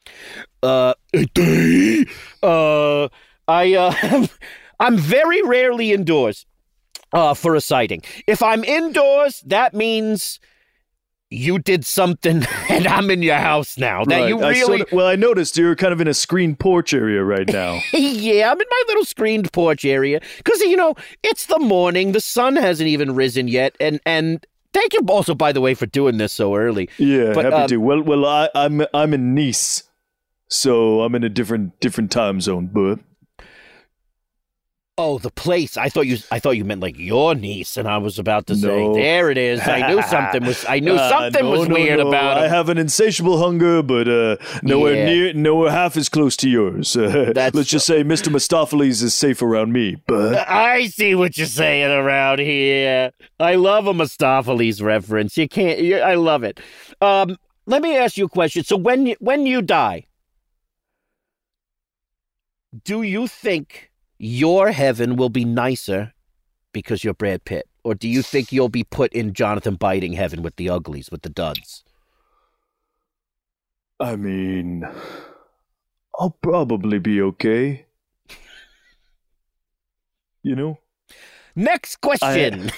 I'm very rarely indoors for a sighting. If I'm indoors, that means you did something and I'm in your house now. That you really... I noticed you're kind of in a screened porch area right now. Yeah, I'm in my little screened porch area because, it's the morning. The sun hasn't even risen yet. And thank you also, by the way, for doing this so early. Yeah, But, happy to. Well, I'm in Nice, so I'm in a different time zone, buh. Oh, the place. I thought you meant like your niece, and I was about to say, No. there it is. I knew something was weird about I it. have an insatiable hunger, but nowhere half as close to yours. Let's just say Mr. Mistopheles is safe around me, buh. I see what you're saying around here. I love a Mistopheles reference. I love it. Let me ask you a question. So when you die, do you think your heaven will be nicer because you're Brad Pitt? Or do you think you'll be put in Jonathan Biting heaven with the uglies, with the duds? I mean, I'll probably be okay. Next question.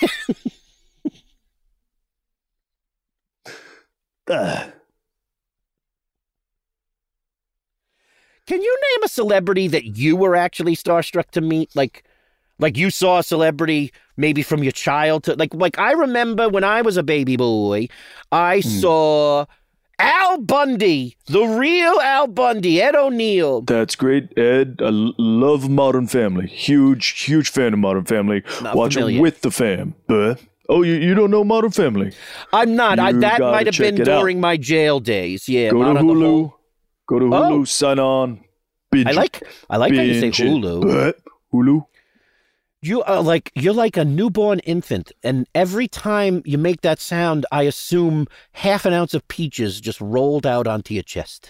Can you name a celebrity that you were actually starstruck to meet? Like you saw a celebrity maybe from your childhood. Like I remember when I was a baby boy, I saw Al Bundy, the real Al Bundy, Ed O'Neill. That's great, Ed. I love Modern Family. Huge fan of Modern Family. Not Watch familiar. it with the fam, buh. Oh, you don't know Modern Family? I'm not. You That gotta might have check been it out. during my jail days. Yeah. Go to not on the Hulu. whole- Go to Hulu. Oh. Sign on. Binge I like how you say binge it. Hulu. Buh. Hulu. You're like a newborn infant, and every time you make that sound, I assume half an ounce of peaches just rolled out onto your chest.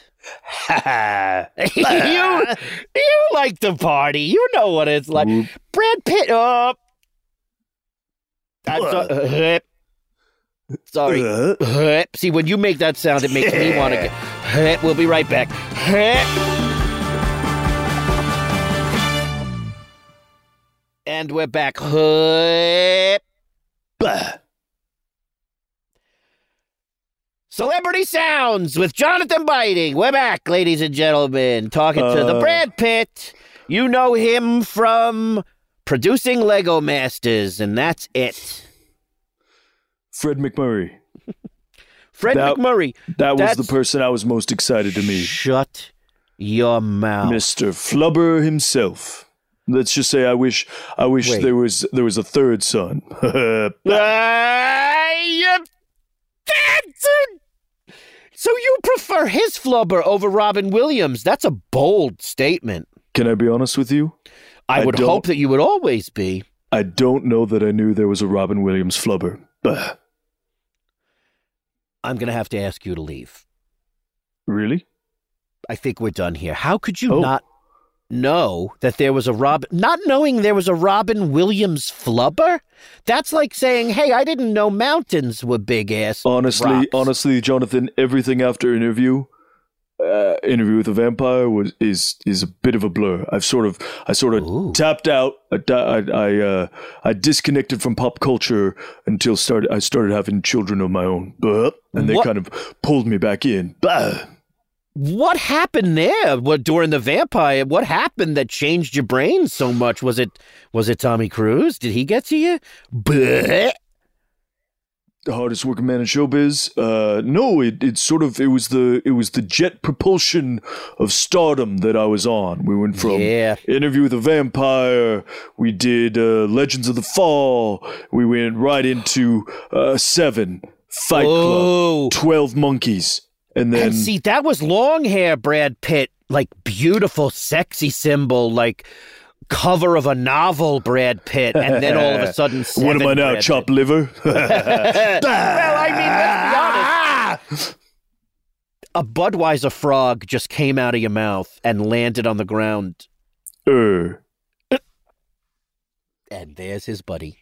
you like to party. You know what it's like. Whoop. Brad Pitt. Sorry. See, when you make that sound, it makes me want to get. We'll be right back. And we're back. Celebrity Sounds with Jonathan Biting. We're back, ladies and gentlemen, talking to the Brad Pitt. You know him from producing Lego Masters, and that's it. Fred McMurray. Fred McMurray. That was That's- the person I was most excited to meet. Shut your mouth. Mr. Flubber himself. Let's just say I wish Wait. there was a third son. So you prefer his flubber over Robin Williams? That's a bold statement. Can I be honest with you? I would don't- hope that you would always be. I don't know that I knew there was a Robin Williams flubber. Bah. I'm going to have to ask you to leave. Really? I think we're done here. How could you Oh. not know that there was not knowing there was a Robin Williams flubber? That's like saying, hey, I didn't know mountains were big ass rocks. Honestly, Jonathan, everything after Interview with a Vampire is a bit of a blur. I sort of Ooh. tapped out. I disconnected from pop culture until I started having children of my own. And they What? kind of pulled me back in. Bah. What happened there? During the Vampire? What happened that changed your brain so much? Was it Tommy Cruise? Did he get to you? Bleh. The hardest working man in showbiz. No, it was the jet propulsion of stardom that I was on. We went from Yeah. Interview with a Vampire. We did Legends of the Fall. We went right into Seven, Fight Oh. Club, 12 Monkeys, and then And see, that was long hair Brad Pitt, like beautiful, sexy symbol, like cover of a novel Brad Pitt, and then all of a sudden, what am I now? Brad Chopped Pitt. liver? Well, I mean, let's be honest. a Budweiser frog just came out of your mouth and landed on the ground. And there's his buddy.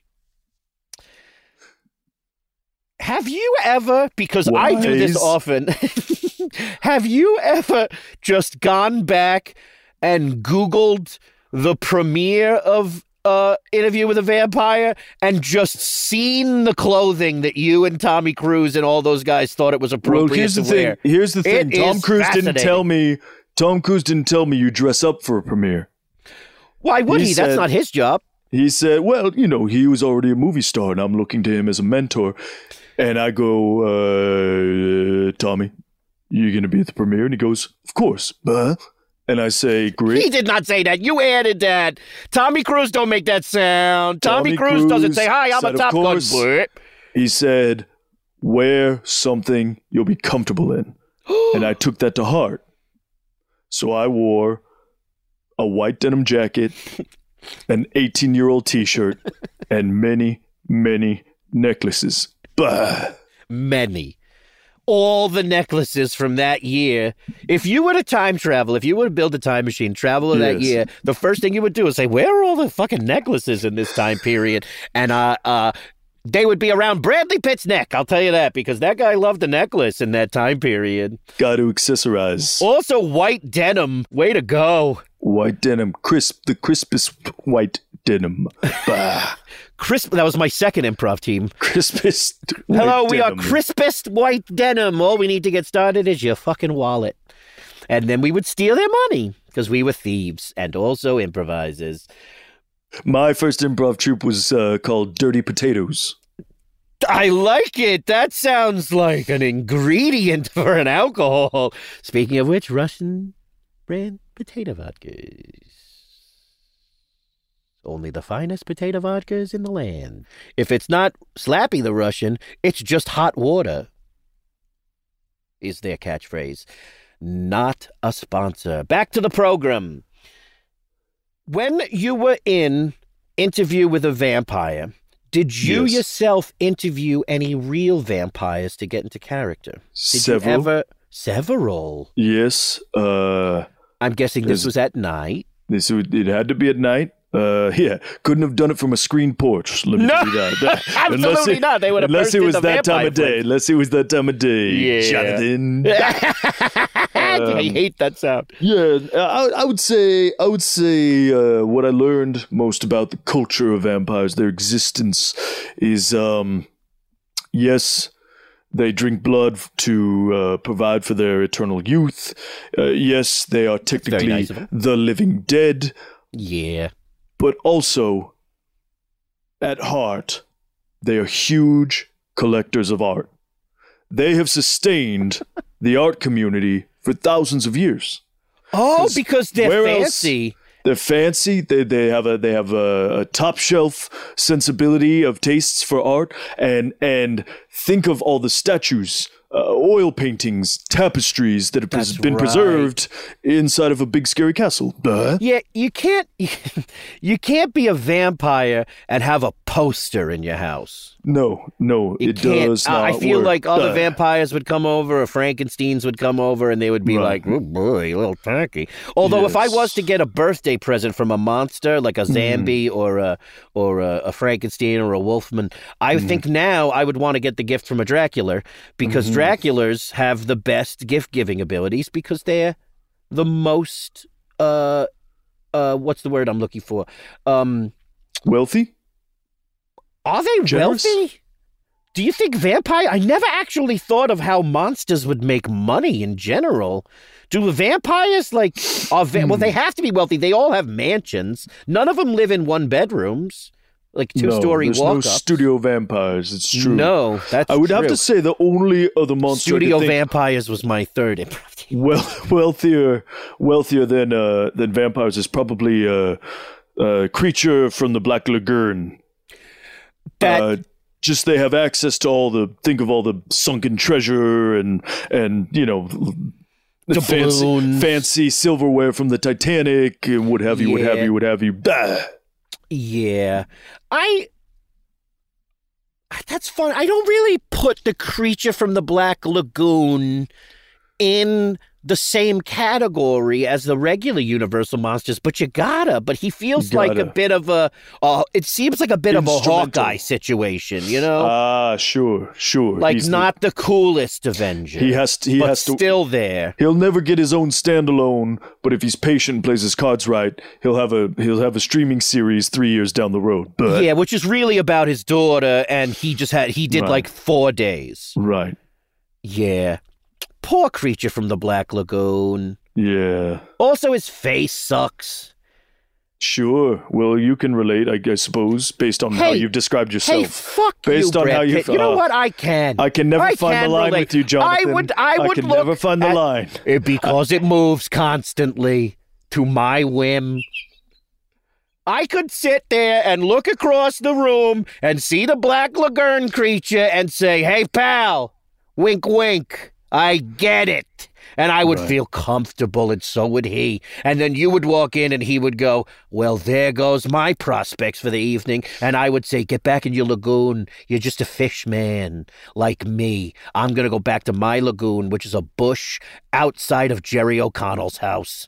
Have you ever, because I do this often, have you ever just gone back and Googled the premiere of Interview with a Vampire and just seen the clothing that you and Tommy Cruise and all those guys thought it was appropriate to wear? Here's the thing. Tom Cruise didn't tell me you dress up for a premiere. Why would he? That's not his job. He said, well, he was already a movie star and I'm looking to him as a mentor. And I go, Tommy, you going to be at the premiere? And he goes, of course. And I say, great. He did not say that. You added that. Tommy Cruise don't make that sound. Tommy Cruise doesn't say, hi, I'm a Top Gun. He said, wear something you'll be comfortable in. And I took that to heart. So I wore a white denim jacket, an 18-year-old T-shirt, and many, many necklaces. Many. All the necklaces from that year. If you were to time travel, if you were to build a time machine, travel to that year, the first thing you would do is say, where are all the fucking necklaces in this time period? And they would be around Bradley Pitt's neck, I'll tell you that, because that guy loved the necklace in that time period. Got to accessorize. Also, white denim. Way to go. White denim. The crispest white denim. That was my second improv team. Crispest white Hello, we denim. are crispest white denim. All we need to get started is your fucking wallet. And then we would steal their money because we were thieves and also improvisers. My first improv troupe was called Dirty Potatoes. I like it. That sounds like an ingredient for an alcohol. Speaking of which, Russian brand potato vodkas. Only the finest potato vodkas in the land. If it's not Slappy the Russian, it's just hot water, is their catchphrase. Not a sponsor. Back to the program. When you were in Interview with a Vampire, did you yourself interview any real vampires to get into character? Several. Several? Yes. I'm guessing this was at night. It had to be at night. Couldn't have done it from a screen porch. Let me tell you that. Absolutely not. They would have unless it was that time of day. Unless it was that time of day. Yeah. Jonathan. I hate that sound. Yeah, I would say what I learned most about the culture of vampires, their existence, is yes, they drink blood to provide for their eternal youth. Yes, they are technically the living dead. Yeah. But also, at heart, they are huge collectors of art. They have sustained the art community for thousands of years. Oh, because they're fancy. They're fancy. They have a top shelf sensibility of tastes for art, and think of all the statues, oil paintings, tapestries that have been preserved inside of a big scary castle. Yeah, you can't be a vampire and have a poster in your house. No, it does not I feel work. like other vampires would come over, or Frankensteins would come over, and they would be like, "Oh boy, a little tacky." Although, if I was to get a birthday present from a monster like a Zambi or a Frankenstein or a Wolfman, I think now I would want to get the gift from a Dracula, because Draculas have the best gift giving abilities because they're the most what's the word I'm looking for? Wealthy? Are they Generous? wealthy? Do you think I never actually thought of how monsters would make money in general. Do the vampires well, they have to be wealthy. They all have mansions. None of them live in one bedrooms, like two-story walk-ups. walk-ups. No studio vampires. It's true. No, that's I would have true. to say the only other monster Studio vampires was my third improv team. Wealthier than vampires is probably a creature from the Black Lagoon. Just they have access to all the sunken treasure and the fancy silverware from the Titanic and what have you. Yeah. That's fun. I don't really put the creature from the Black Lagoon in the same category as the regular Universal monsters, but you gotta. But he feels like a bit of it seems like a bit of a Hawkeye situation, you know? Sure. Like he's not the coolest Avenger. He has to still there. He'll never get his own standalone, but if he's patient and plays his cards right, he'll have a streaming series 3 years down the road. But yeah, which is really about his daughter, and he did like 4 days. Right. Yeah. Poor creature from the Black Lagoon. Yeah. Also, his face sucks. Sure. Well, you can relate, I suppose, based on how you've described yourself. Hey, fuck based you, on Brad how Pitt. You know what? I can. I can never find the line with you, Jonathan. I would never find the line. Because it moves constantly to my whim. I could sit there and look across the room and see the Black Lagoon creature and say, hey, pal, wink, wink. I get it. And I would feel comfortable, and so would he. And then you would walk in, and he would go, well, there goes my prospects for the evening. And I would say, get back in your lagoon. You're just a fish man like me. I'm going to go back to my lagoon, which is a bush outside of Jerry O'Connell's house.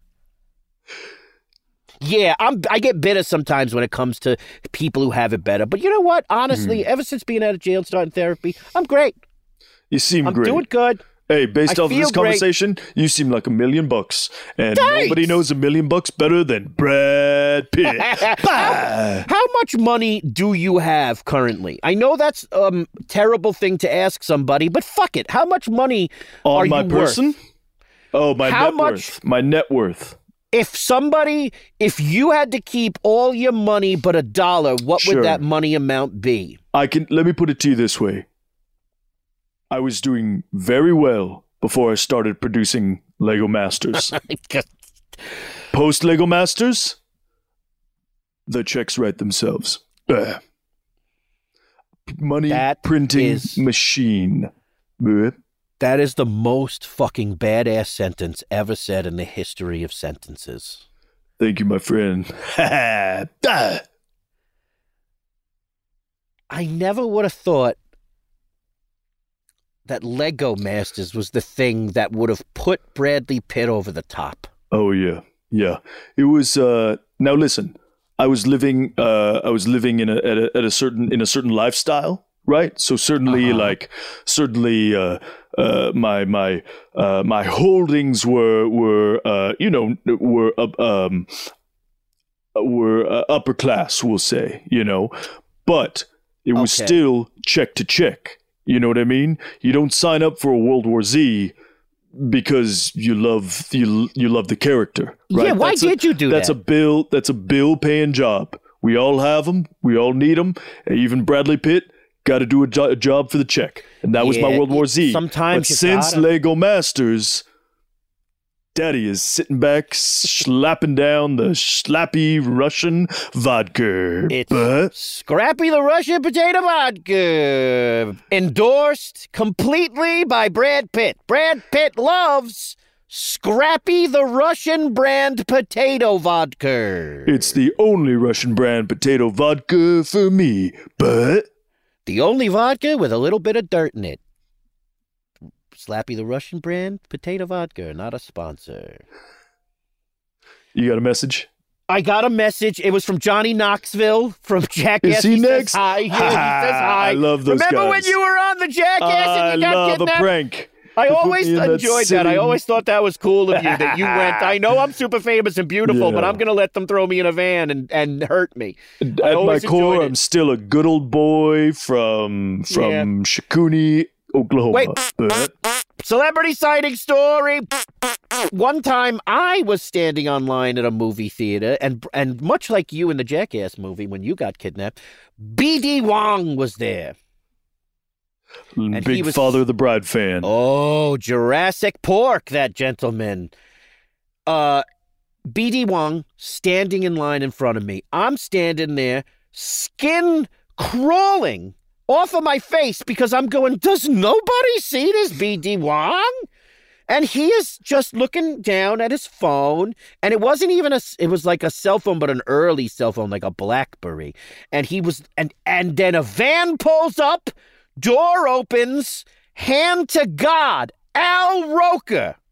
Yeah, I get bitter sometimes when it comes to people who have it better. But you know what? Honestly, ever since being out of jail and starting therapy, I'm great. You seem great. I'm doing good. Hey, based off of this conversation, you seem like $1 million. And nobody knows $1 million better than Brad Pitt. How much money do you have currently? I know that's a terrible thing to ask somebody, but fuck it. How much money are you worth? On my person? Oh, my net worth. My net worth. If you had to keep all your money but $1, what would that money amount be? Let me put it to you this way. I was doing very well before I started producing Lego Masters. Post Lego Masters, the checks write themselves. Money printing machine. That is the most fucking badass sentence ever said in the history of sentences. Thank you, my friend. I never would have thought that Lego Masters was the thing that would have put Bradley Pitt over the top. Oh yeah. It was. Now listen, I was living in a certain lifestyle, right? So certainly, my holdings were upper class, we'll say, but it was still check to check. You know what I mean? You don't sign up for a World War Z because you love the character, right? Yeah, why did you do that? That's a bill paying job. We all have them. We all need them. Even Bradley Pitt got to do a job for the check, and that was my World War Z. Sometimes, but since Lego Masters, Daddy is sitting back, slapping down the slappy Russian vodka. It's Scrappy the Russian Potato Vodka. Endorsed completely by Brad Pitt. Brad Pitt loves Scrappy the Russian brand potato vodka. It's the only Russian brand potato vodka for me, but the only vodka with a little bit of dirt in it. Slappy the Russian brand potato vodka, not a sponsor. You got a message? I got a message. It was from Johnny Knoxville from Jackass. Is he next? Says hi. Yeah, he says hi. I love those Remember guys. when you were on the Jackass and you got kidnapped? I love a prank. I always enjoyed that. I always thought that was cool of you, that you went, I know I'm super famous and beautiful, but I'm going to let them throw me in a van and hurt me. At my core, I'm still a good old boy from Shakuni, Oklahoma. Wait. Celebrity sighting story. One time I was standing online at a movie theater, and much like you in the Jackass movie when you got kidnapped, B.D. Wong was there. And Big Father of the Bride fan. Oh, Jurassic Pork, that gentleman. B.D. Wong standing in line in front of me. I'm standing there, skin crawling off of my face because I'm going, does nobody see this B.D. Wong? And he is just looking down at his phone, and it wasn't even it was like a cell phone, but an early cell phone, like a BlackBerry. And he was, and then a van pulls up, door opens, hand to God, Al Roker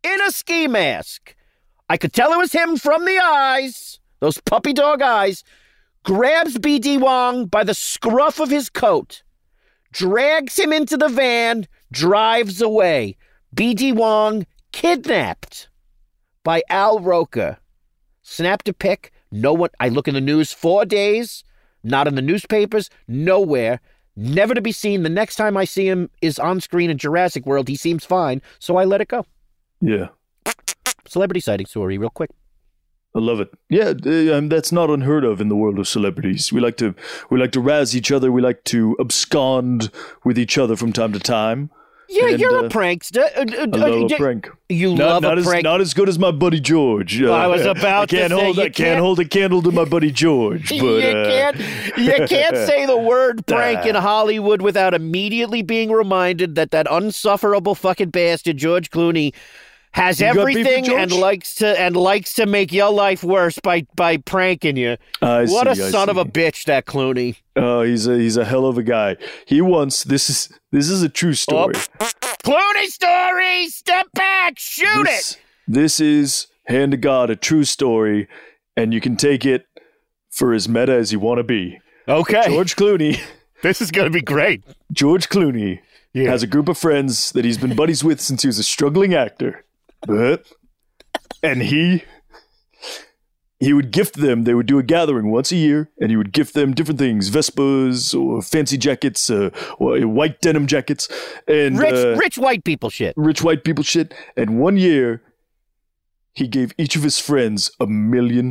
in a ski mask. I could tell it was him from the eyes, those puppy dog eyes, grabs B.D. Wong by the scruff of his coat, drags him into the van, drives away. B.D. Wong kidnapped by Al Roker. Snapped a pic. No one. I look in the news 4 days. Not in the newspapers. Nowhere. Never to be seen. The next time I see him is on screen in Jurassic World. He seems fine, so I let it go. Yeah. Celebrity sighting story, real quick. I love it. Yeah, that's not unheard of in the world of celebrities. We like to razz each other. We like to abscond with each other from time to time. Yeah, and, you're a prankster. I love a prank. You love a prank. Not as good as my buddy George. I was about to say I can't hold a candle to my buddy George. But, you can't say the word prank in Hollywood without immediately being reminded that unsufferable fucking bastard George Clooney has everything and likes to make your life worse by pranking you. What a son of a bitch, that Clooney. Oh, he's a hell of a guy. He once this is a true story. Clooney story. Step back. Shoot it. This is, hand to God, a true story, and you can take it for as meta as you want to be. Okay. George Clooney. This is going to be great. George Clooney has a group of friends that he's been buddies with since he was a struggling actor. And he would gift them. They would do a gathering once a year, and he would gift them different things: Vespas or fancy jackets, or white denim jackets, and rich white people shit. Rich white people shit. And one year, he gave each of his friends $1 million.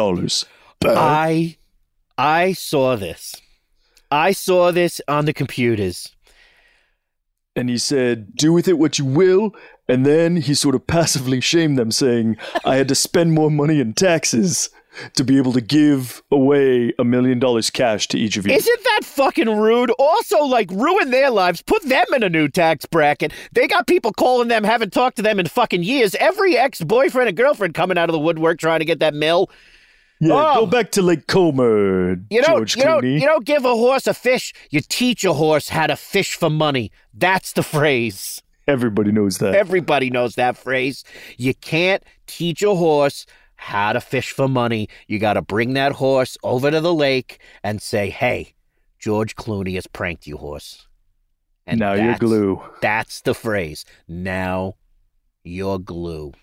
I saw this. I saw this on the computers. And he said, "Do with it what you will." And then he sort of passively shamed them, saying, "I had to spend more money in taxes to be able to give away $1 million cash to each of you." Isn't that fucking rude? Also, ruin their lives. Put them in a new tax bracket. They got people calling them, haven't talked to them in fucking years. Every ex-boyfriend and girlfriend coming out of the woodwork trying to get that mill. Yeah, go back to Lake Como, George Clooney. You don't give a horse a fish. You teach a horse how to fish for money. That's the phrase. Everybody knows that. Everybody knows that phrase. You can't teach a horse how to fish for money. You got to bring that horse over to the lake and say, "Hey, George Clooney has pranked you, horse." And now you're glue. That's the phrase. Now you're glue.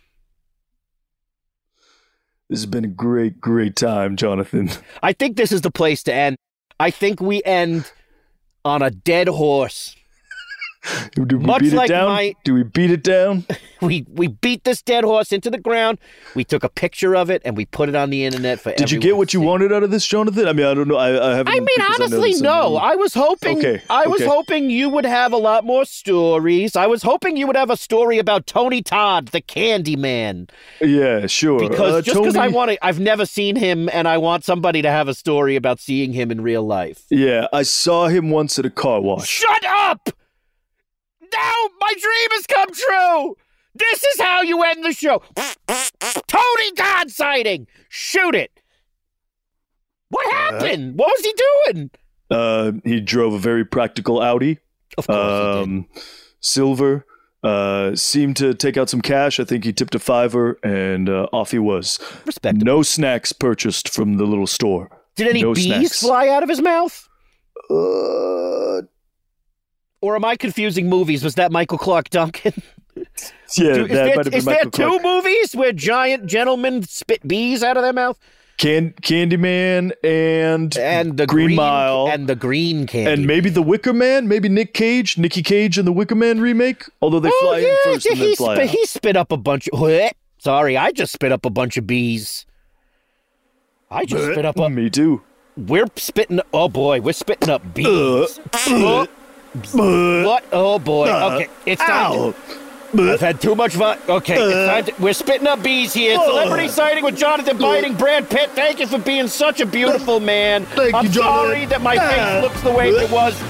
This has been a great, great time, Jonathan. I think this is the place to end. I think we end on a dead horse. Do we beat it down? Do we beat it down? We beat this dead horse into the ground. We took a picture of it and we put it on the internet for everyone. Did you get what you wanted out of this, Jonathan? I mean, I don't know. I haven't. I mean, honestly, no. I was hoping. I was hoping you would have a lot more stories. I was hoping you would have a story about Tony Todd, the Candy Man. Yeah, sure. Because I've never seen him, and I want somebody to have a story about seeing him in real life. Yeah, I saw him once at a car wash. Shut up! No, my dream has come true. This is how you end the show. Tony Todd sighting. Shoot it. What happened? What was he doing? He drove a very practical Audi. Of course he did. Silver. Seemed to take out some cash. I think he tipped a $5, and off he was. Respectable. No snacks purchased from the little store. Did any bees fly out of his mouth? Or am I confusing movies? Was that Michael Clark Duncan? Yeah, is there two movies where giant gentlemen spit bees out of their mouth? Candyman and the Green Mile. And the Green Candy. And maybe The Wicker Man? Maybe Nicky Cage and the Wicker Man remake? Although they fly in first and then fly out. He spit up a bunch of... Sorry, I just spit up a bunch of bees. Me too. We're spitting... Oh, boy, we're spitting up bees. What? Oh, boy. Okay, it's time I've had too much fun. Okay, it's time we're spitting up bees here. Celebrity sighting with Jonathan Biting, Brad Pitt. Thank you for being such a beautiful man. I'm sorry that my face looks the way it was.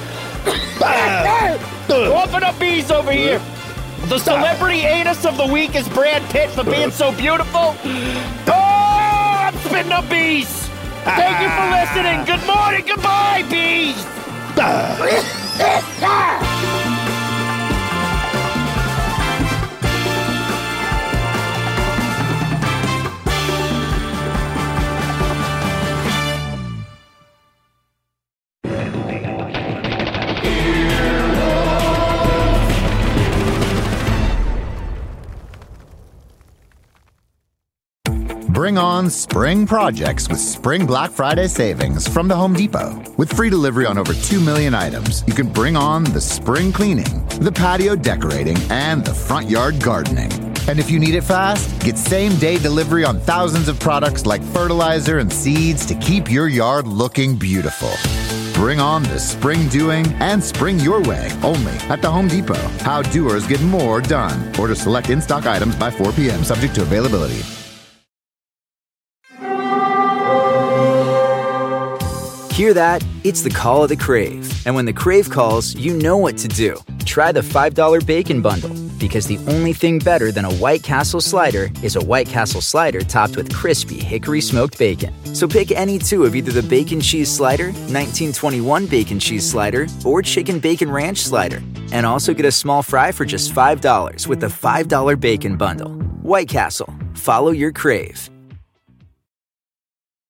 Open up bees over here. The celebrity anus of the week is Brad Pitt for being so beautiful. Oh, I'm spitting up bees. Thank you for listening. Good morning. Goodbye, bees. Bring on spring projects with Spring Black Friday savings from the Home Depot. With free delivery on over 2 million items, you can bring on the spring cleaning, the patio decorating, and the front yard gardening. And if you need it fast, get same-day delivery on thousands of products like fertilizer and seeds to keep your yard looking beautiful. Bring on the spring doing and spring your way only at the Home Depot. How doers get more done. Order select in-stock items by 4 p.m. subject to availability. Hear that? It's the call of the Crave. And when the Crave calls, you know what to do. Try the $5 Bacon Bundle. Because the only thing better than a White Castle slider is a White Castle slider topped with crispy hickory smoked bacon. So pick any two of either the Bacon Cheese Slider, 1921 Bacon Cheese Slider, or Chicken Bacon Ranch Slider. And also get a small fry for just $5 with the $5 Bacon Bundle. White Castle. Follow your Crave.